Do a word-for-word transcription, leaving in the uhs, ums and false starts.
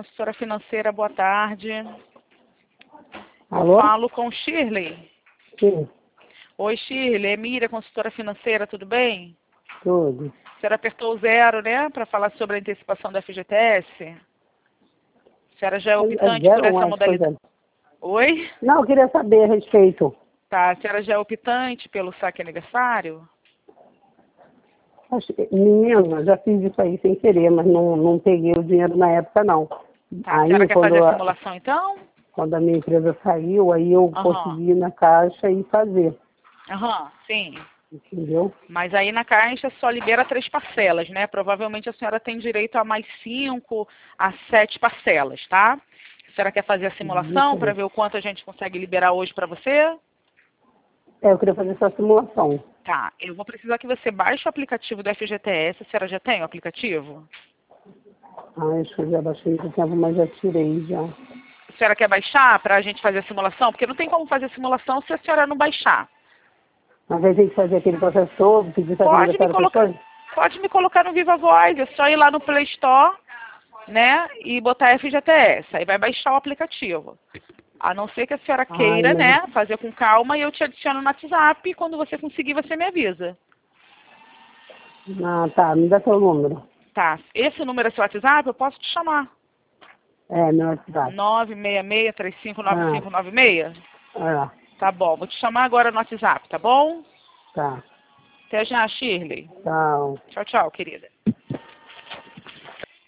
Consultora financeira, boa tarde. Alô? Eu falo com Shirley. Sim, Oi, Shirley. É Mira, consultora financeira, tudo bem? tudo. A senhora apertou o zero, né, para falar sobre a antecipação da F G T S? A senhora já é optante por Zero essa mais, pois modalidade? é. Oi? Não, eu queria saber a respeito. Tá, a senhora já é optante pelo saque aniversário? Acho que- Menina, já fiz isso aí sem querer, mas não, não peguei o dinheiro na época, não. Tá, a Aí, senhora quer quando fazer a a, simulação então? quando a minha empresa saiu, aí eu Aham, consegui ir na caixa e fazer, aham, sim. entendeu? Mas aí na Caixa só libera três parcelas, né? Provavelmente a senhora tem direito a mais cinco a sete parcelas, tá? A senhora quer fazer a simulação para Isso. ver o quanto a gente consegue liberar hoje para você? É, eu queria fazer essa simulação. Tá, eu vou precisar que você baixe o aplicativo do F G T S. A senhora já tem o aplicativo? Ah, acho que eu já baixei muito tempo, mas já tirei já. A senhora quer baixar para a gente fazer a simulação? Porque não tem como fazer a simulação se a senhora não baixar. Mas aí tem que fazer aquele processo todo, pedir essa Pode me aniversário para colocar, coisa? pode me colocar no Viva Voz, é só ir lá no Play Store, né, e botar F G T S, aí vai baixar o aplicativo. A não ser que a senhora Ai, queira, mas... né, fazer com calma e eu te adiciono no WhatsApp e quando você conseguir você me avisa. Ah, tá, me dá seu número. Tá, esse número é seu WhatsApp, eu posso te chamar. É, meu WhatsApp. nove seis seis, três cinco nove Ah, cinco nove seis. ah, Tá bom, vou te chamar agora no WhatsApp, tá bom? tá. Até já, Shirley. Tchau. Tchau, tchau, querida.